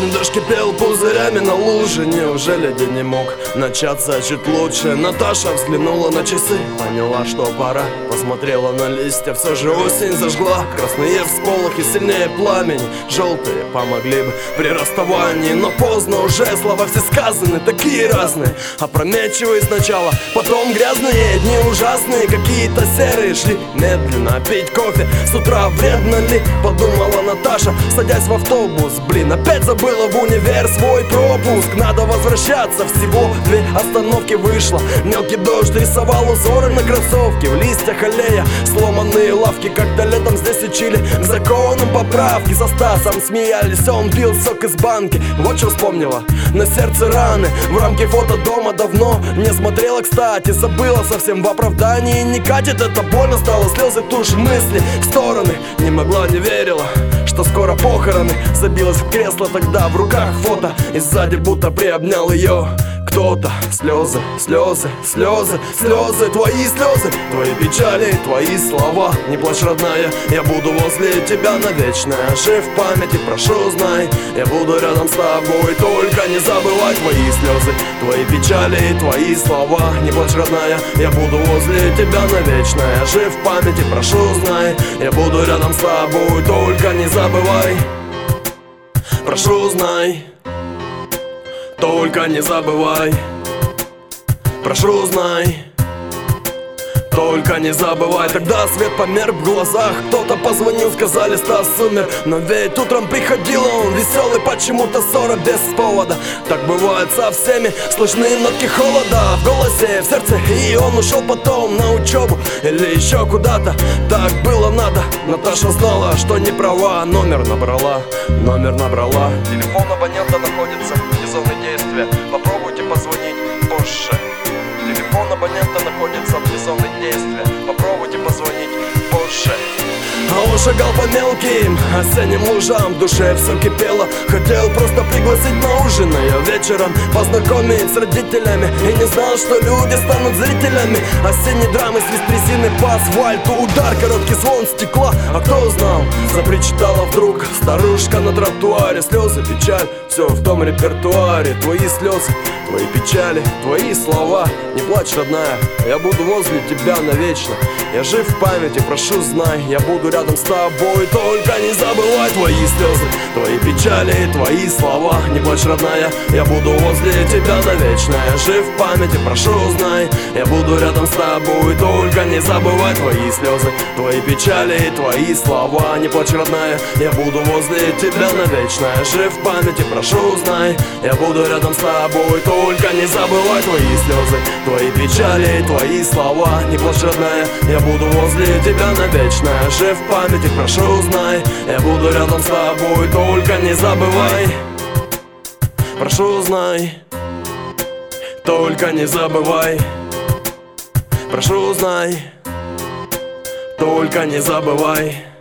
Дождь кипел пузырями на луже. Неужели день не мог начаться чуть лучше? Наташа взглянула на часы, поняла, что пора. Посмотрела на листья, все же осень зажгла красные всполохи, сильнее пламени. Желтые помогли бы при расставании, но поздно уже, слова все сказаны, такие разные. Опрометчивые сначала, потом грязные. Дни ужасные, какие-то серые, шли медленно пить кофе. С утра вредно ли, подумала Наташа, садясь в автобус. Блин, опять забыла в универ свой пропуск. Надо возвращаться, всего 2 остановки вышло. Мелкий дождь рисовал узоры на кроссовке. В листьях аллея, сломанные лавки. Как-то летом здесь учили законам поправки. Со Стасом смеялись, он пил сок из банки. Вот что вспомнила, на сердце раны. В рамке фото дома давно не смотрела, кстати. Забыла совсем, в оправдании не катит. Это больно стало, слезы тушь, мысли в стороны. Не могла, не верила, что скоро похороны. Забилась в кресло тогда, в руках фото, и сзади будто приобнял ее кто-то. Слезы, слезы, слезы, слезы, твои слезы, твои печали, твои слова. Не плачь, родная, я буду возле тебя навечно. Жив в памяти, прошу, знай, я буду рядом с тобой. Только не забывай твои слезы, твои печали, твои слова. Не плачь, родная, я буду возле тебя навечно. Жив в памяти, прошу, знай, я буду рядом с тобой. Только не забывай, прошу, знай, только не забывай, прошу, знай, только не забывай. Тогда свет померк в глазах, кто-то позвонил, сказали, Стас умер. Но ведь утром приходил он веселый, почему-то ссора без повода. Так бывает со всеми, слышны нотки холода в голосе, в сердце. И он ушел потом на учебу или еще куда-то. Так было надо, Наташа знала, что не права. Номер набрала, телефон абонента находится вне зоны действия, попробуйте позвонить позже. Телефон абонента находится вне зоны действия, попробуйте позвонить позже. А он шагал по мелким осенним лужам, в душе все кипело. Хотел просто пригласить на ужин, а я вечером познакомить с родителями. И не знал, что люди станут зрителями осенней драмы. Свист резины по асфальту, удар, короткий звон стекла. А кто знал, запричитала вдруг старушка на тротуаре. Слезы, печаль, все в том репертуаре. Твои слезы, твои печали, твои слова. Не плачь, родная, я буду возле тебя навечно. Я жив в памяти, прошу, знай, я буду рядом с тобой. Только не забывай твои слезы, твои печали, твои слова. Не плачь, родная, я буду возле тебя навечно. Я жив в памяти, прошу, знай, я буду рядом с тобой. Только не забывай твои слезы, твои печали, твои слова. Не плачь, родная, я буду возле тебя навечно. Я жив в памяти, прошу, знай, я буду рядом с тобой. Только не забывай твои слезы, твои печали, твои слова. Не плачь, родная, я буду возле тебя навечно. Жив в памяти, прошу, знай, я буду рядом с тобой. Только не забывай, прошу, знай, только не забывай, прошу, знай, только не забывай.